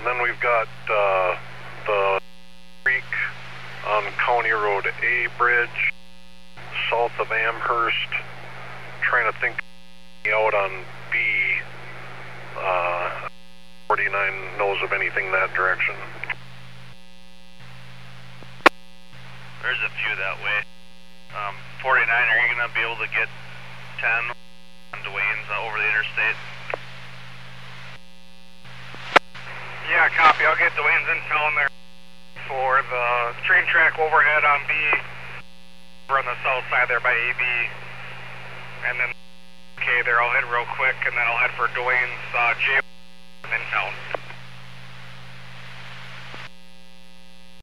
And then we've got the creek on County Road A bridge, south of Amherst. Trying to think out on B. 49 knows of anything that direction. There's a few that way. 49, are you going to be able to get 10 on Duane's over the interstate? Yeah, copy. I'll get Duane's intel in there for the train track overhead on B. We're on the south side there by AB. And then, okay, there, I'll head real quick, and then I'll head for Duane's J in town.